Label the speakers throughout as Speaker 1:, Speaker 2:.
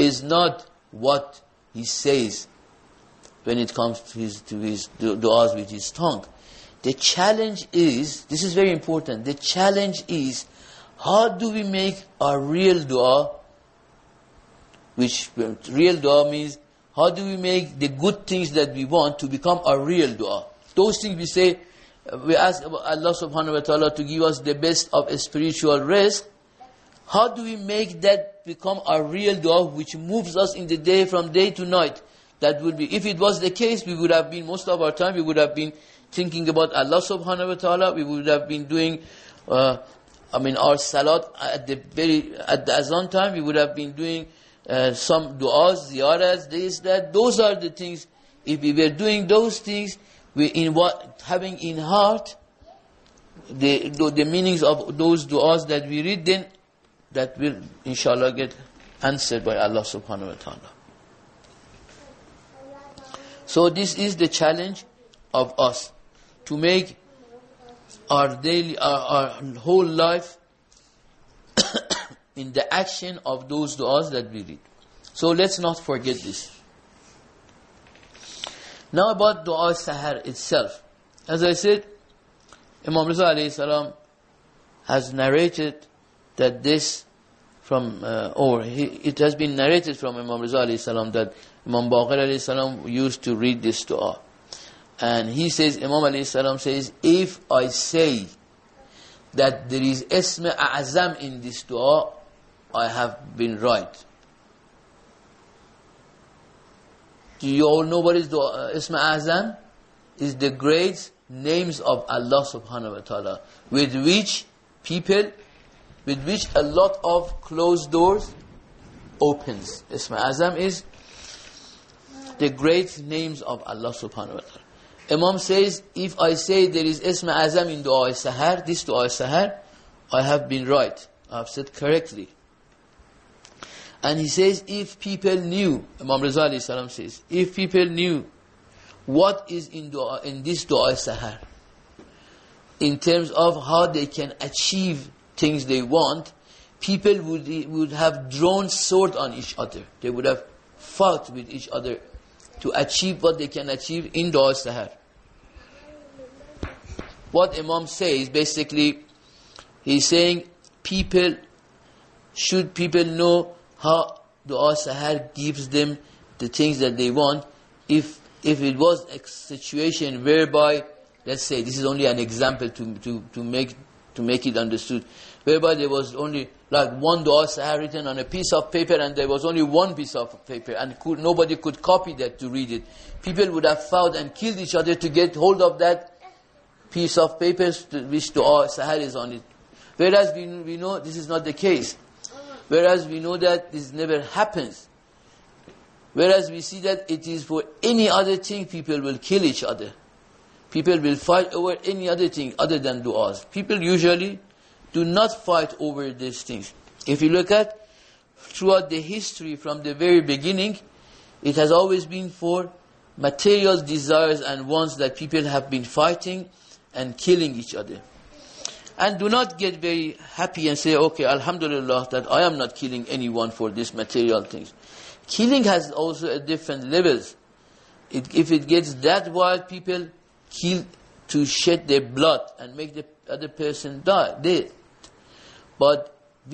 Speaker 1: is not what he says when it comes to his du'as with his tongue. The challenge is, this is very important, the challenge is, how do we make our real dua, which real dua means, how do we make the good things that we want to become our real dua? Those things we say, we ask Allah subhanahu wa ta'ala to give us the best of a spiritual rest. How do we make that become our real dua, which moves us in the day from day to night? That would be, if it was the case, we would have been, most of our time, we would have been thinking about Allah subhanahu wa ta'ala. We would have been doing, our salat at the azan time. We would have been doing some du'as, ziyaras, this, that. Those are the things. If we were doing those things, having in heart the meanings of those du'as that we read, then that will inshallah get answered by Allah subhanahu wa ta'ala. So this is the challenge of us, to make our daily, our whole life in the action of those du'as that we read. So let's not forget this. Now about Dua Sahar itself. As I said, Imam Riza alayhi salam has narrated that this from, it has been narrated from Imam Riza alayhi salam that Imam Baqir alayhi salam used to read this dua. And he says, Imam alayhi salam says, if I say that there is Ism A'azam in this dua, I have been right. Do you all know what is the Ism A'azam? Is the great names of Allah subhanahu wa ta'ala, with which a lot of closed doors opens. Ism A'azam is the great names of Allah subhanahu wa ta'ala. Imam says, if I say there is Ism A'azam in Dua Sahar, this Dua Sahar, I have been right. I have said correctly. And he says, if people knew, Imam Riza alayhi salam says, if people knew what is in this Dua Sahar, in terms of how they can achieve things they want, people would have drawn sword on each other. They would have fought with each other to achieve what they can achieve in Dua Sahar. What Imam says, basically, he's saying, should people know how Dua Sahar gives them the things that they want. If it was a situation whereby, let's say, this is only an example to make it understood, whereby there was only like one Dua Sahar written on a piece of paper, and there was only one piece of paper, and nobody could copy that to read it. People would have fought and killed each other to get hold of that piece of paper which Dua Sahar is on it. Whereas we know this is not the case. Whereas we know that this never happens. Whereas we see that it is for any other thing, people will kill each other. People will fight over any other thing other than du'as. People usually do not fight over these things. If you look at throughout the history from the very beginning, it has always been for material desires and wants that people have been fighting and killing each other. And do not get very happy and say, okay, alhamdulillah, that I am not killing anyone for these material things. Killing has also a different levels. If it gets that wild, people kill to shed their blood and make the other person dead. But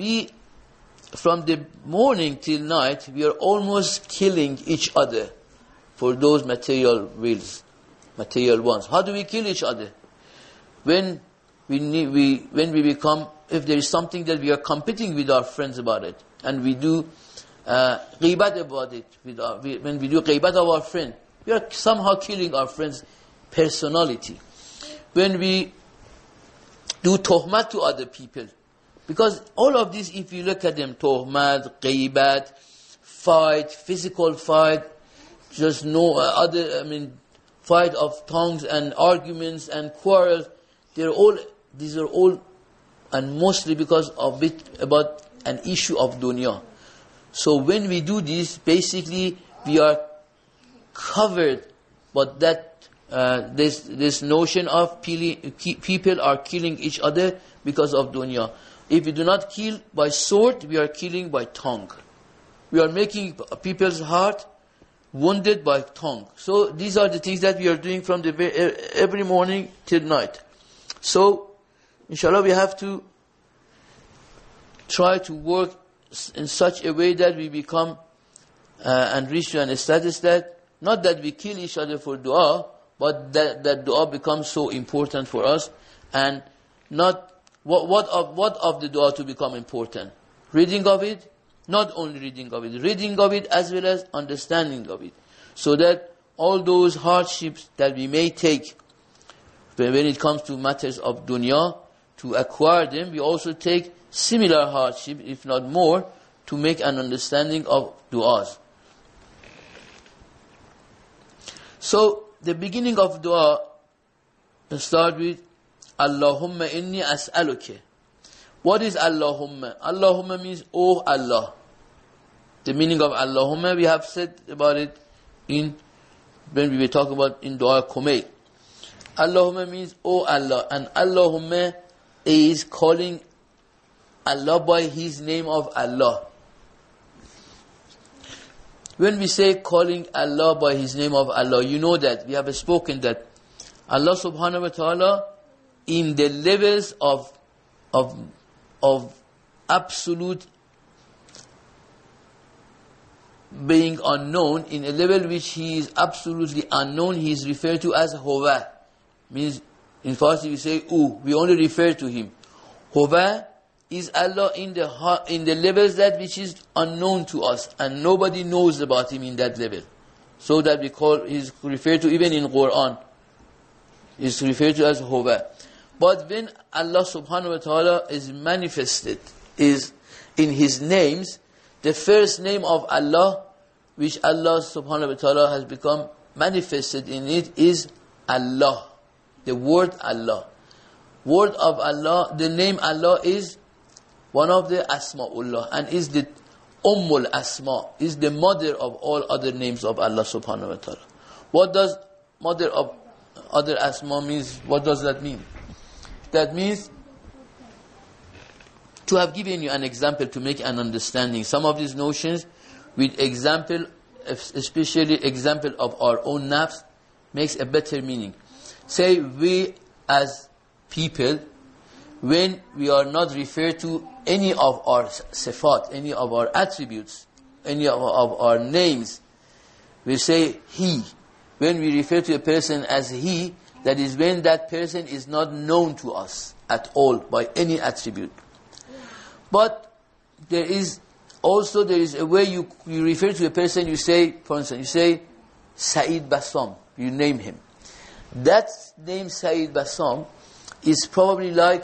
Speaker 1: from the morning till night, we are almost killing each other for those material wills, material wants. How do we kill each other? When we become, if there is something that we are competing with our friends about it, and we do ghibat about it, when we do ghibat of our friend, we are somehow killing our friend's personality. When we do tuhmat to other people, because all of this, if you look at them, tuhmat, ghibat, fight, physical fight, just no fight of tongues and arguments and quarrels, these are all, and mostly because of it, about an issue of dunya. So when we do this, basically we are covered, but that this notion of people are killing each other because of dunya. If we do not kill by sword, we are killing by tongue. we are making people's heart wounded by tongue. So these are the things that we are doing from every morning till night. So, inshallah, we have to try to work in such a way that we become and reach to a status that, not that we kill each other for dua, but that dua becomes so important for us, and not what of the dua to become important? Reading of it, not only reading of it as well as understanding of it, so that all those hardships that we may take when it comes to matters of dunya, to acquire them, we also take similar hardship, if not more, to make an understanding of du'as. So, the beginning of dua start with Allahumma inni as'aluka. What is Allahumma? Allahumma means, oh Allah. The meaning of Allahumma, we have said about it when we were talking about in Dua Kumayl. Allahumma means, oh Allah. And Allahumma is calling Allah by His name of Allah. When we say calling Allah by His name of Allah, you know that we have spoken that Allah subhanahu wa ta'ala, in the levels of absolute being unknown, in a level which He is absolutely unknown, He is referred to as Huwa. Means, in Farsi we say, we only refer to Him. Huwa is Allah in the levels that which is unknown to us, and nobody knows about Him in that level. So that He's referred to, even in Quran, is referred to as Huwa. But when Allah subhanahu wa ta'ala is manifested, is in His names, the first name of Allah, which Allah subhanahu wa ta'ala has become manifested in it, is Allah. The word Allah. Word of Allah, the name Allah is one of the Asma'ullah, and is the Ummul Asma, is the mother of all other names of Allah subhanahu wa ta'ala. What does mother of other Asma means? What does that mean? That means, to have given you an example to make an understanding, some of these notions with example, especially example of our own nafs, makes a better meaning. Say we as people, when we are not referred to any of our sifat, any of our attributes, any of our names, we say he. When we refer to a person as he, that is when that person is not known to us at all by any attribute. But there is a way you refer to a person, you say, for instance, you say Saeed Bassam, you name him. That name Saeed Bassam is probably like,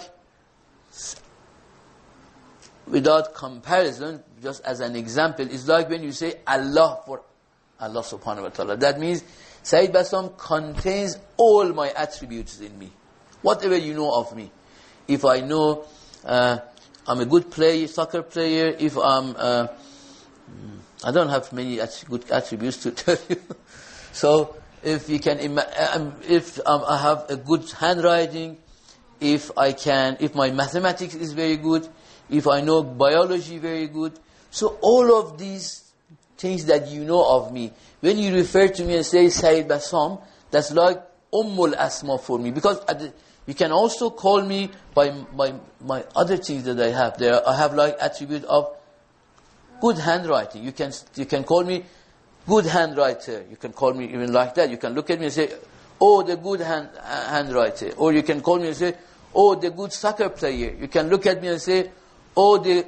Speaker 1: without comparison, just as an example, is like when you say Allah for Allah subhanahu wa ta'ala. That means Saeed Bassam contains all my attributes in me. Whatever you know of me. If I know I'm a good player, soccer player, if I don't have many good attributes to tell you. So if you can, if I have a good handwriting, if my mathematics is very good, if I know biology very good. So all of these things that you know of me, when you refer to me and say Saeed Bassam, that's like Ummul Asma for me. Because you can also call me by my other things that I have. I have like attribute of good handwriting. You can call me good handwriter. You can call me even like that. You can look at me and say, oh, the good handwriter. Or you can call me and say, oh, the good soccer player. You can look at me and say, oh, the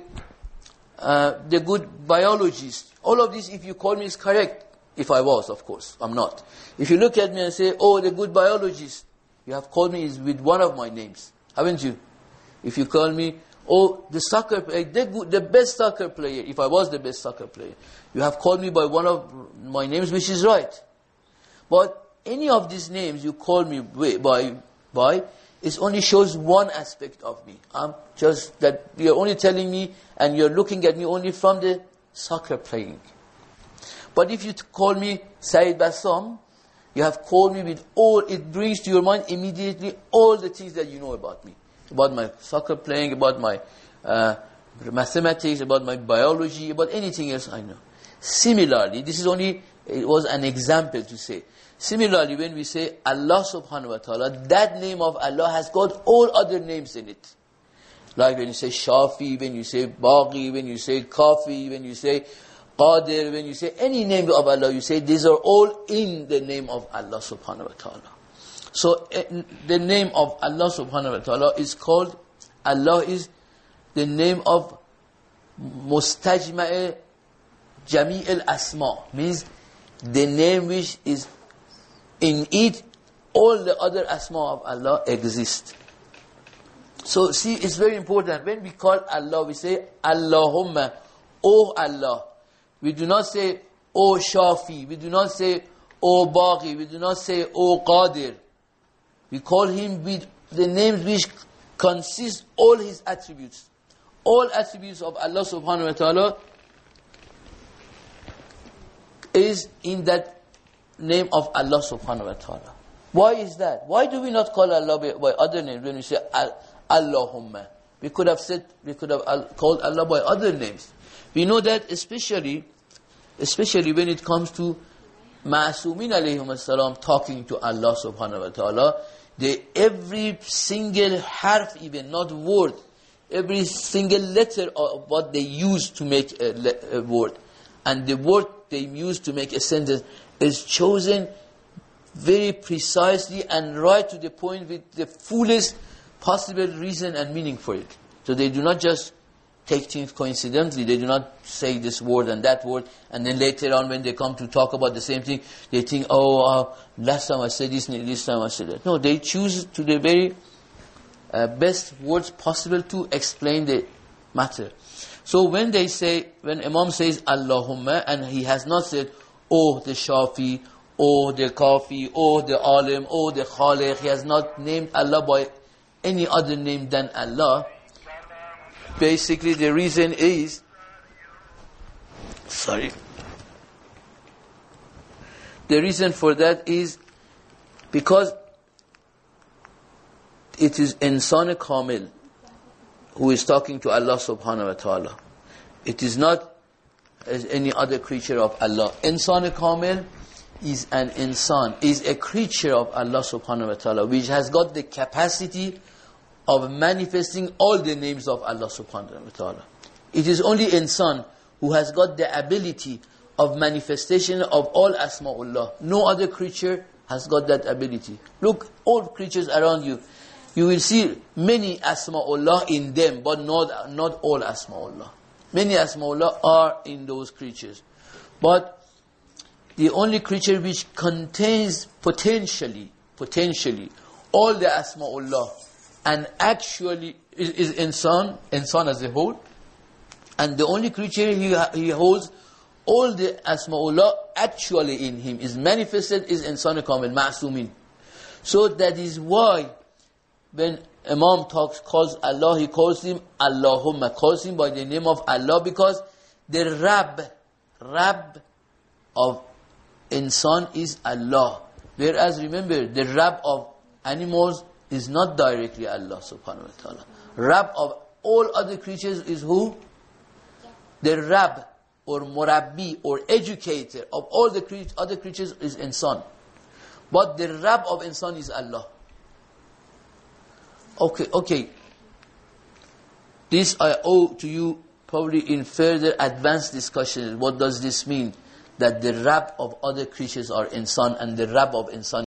Speaker 1: good biologist. All of this, if you call me, is correct. If I was, of course. I'm not. If you look at me and say, oh, the good biologist, you have called me is with one of my names. Haven't you? If you call me, oh, the soccer player, the best soccer player, if I was the best soccer player, you have called me by one of my names, which is right. But any of these names you call me by, it only shows one aspect of me. Just that you're only telling me and you're looking at me only from the soccer playing. But if you call me Saeed Bassam, you have called me with all, it brings to your mind immediately all the things that you know about me. About my soccer playing, about my mathematics, about my biology, about anything else I know. Similarly, this is only, it was an example to say. Similarly, when we say Allah subhanahu wa ta'ala, that name of Allah has got all other names in it. Like when you say Shafi, when you say Baghi, when you say Kafi, when you say Qadir, when you say any name of Allah, you say these are all in the name of Allah subhanahu wa ta'ala. So the name of Allah subhanahu wa ta'ala is called, Allah is the name of Mustajma' Jami' al-Asma, means the name which is in it, all the other Asma of Allah exist. So see, it's very important. When we call Allah, we say Allahumma, O Allah. We do not say O Shafi. We do not say O Baghi. We do not say O Qadir. We call him with the names which consist all his attributes. All attributes of Allah subhanahu wa ta'ala is in that name of Allah subhanahu wa ta'ala. Why is that? Why do we not call Allah by other names when we say Allahumma? We could have called Allah by other names. We know that especially when it comes to Ma'asumin alayhim as-salam talking to Allah subhanahu wa ta'ala, every single harf, even not word, every single letter of what they use to make a word, and the word they use to make a sentence is chosen very precisely and right to the point with the fullest possible reason and meaning for it. So they do not just take things coincidentally. They do not say this word and that word, and then later on when they come to talk about the same thing, they think, last time I said this time I said that. No, they choose to the very best words possible to explain the matter. So when Imam says Allahumma, and he has not said, oh the Shafi, oh the Kafi, oh the Alim, oh the Khaliq, he has not named Allah by any other name than Allah. Basically the reason is, the reason for that is because it is Insan Kamil who is talking to Allah subhanahu wa ta'ala. It is not as any other creature of Allah. Insan Kamil is an insan, is a creature of Allah subhanahu wa ta'ala, which has got the capacity of manifesting all the names of Allah subhanahu wa ta'ala. It is only insan who has got the ability of manifestation of all Asma'ullah. No other creature has got that ability. Look, all creatures around you, you will see many Asma'ullah in them, but not all Asma'ullah. Many Asma'ullah are in those creatures. But the only creature which contains potentially all the Asma'ullah and actually is insan as a whole, and the only creature he holds all the Asma'ullah actually in him, is manifested, is Insan Kamil, Ma'sumin. So that is why when Imam calls Allah, he calls him Allahumma, calls him by the name of Allah, because the Rabb of Insan is Allah. Whereas remember, the Rabb of animals is not directly Allah subhanahu wa ta'ala. Rabb of all other creatures is who? The Rabb or Murabbi or educator of all the other creatures is Insan. But the Rabb of Insan is Allah. Okay. This I owe to you probably in further advanced discussion. What does this mean? That the Rabb of other creatures are Insan and the Rabb of Insan